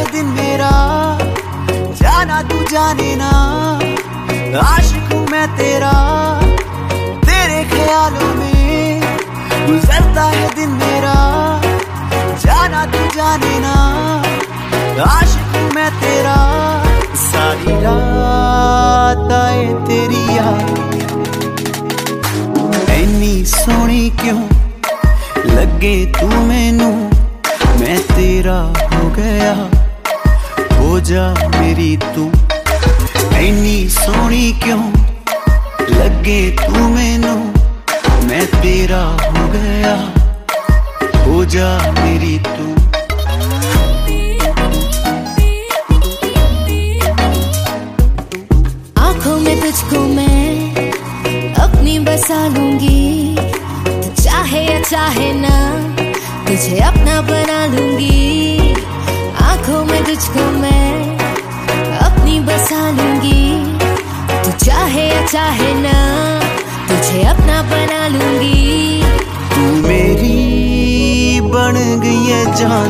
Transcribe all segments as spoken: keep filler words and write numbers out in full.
दिन मेरा, जाना तू जाने ना, आशिक हूँ मैं तेरा। तेरे ख्यालों में गुजरता है दिन मेरा, जाना तू जाने ना, आशिक हूँ मैं तेरा। सारी रात आए तेरी याद, ऐनी सोहनी क्यों लगे तू मैनू, मैं तेरा हो गया, हो जा मेरी तू। ऐनी सोहनी क्यों लगे तू मैनू, मैं तेरा हो गया, हो जा मेरी तू। आंखों में तुझको मैं अपनी बसा लूंगी, तू चाहे या चाहे ना तुझे अपना बना लूंगी। आंखों में तुझको मैं अपनी बसा लूंगी, तू चाहे या चाहे ना तुझे अपना बना लूंगी। तू मेरी बन गई है जान,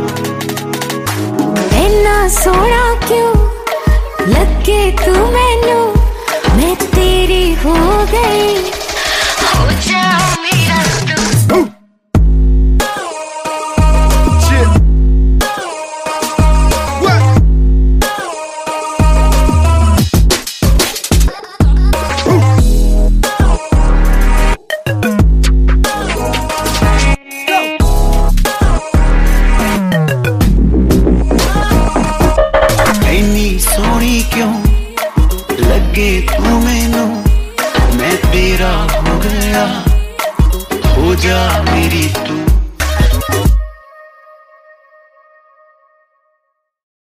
इतना सोना क्यों लगे तू मैनू, मैं तेरी हो गई, हो जा मेरा तू। क्यों लगे तू मैनू, मैं तेरा हो गया, हो जा मेरी तू।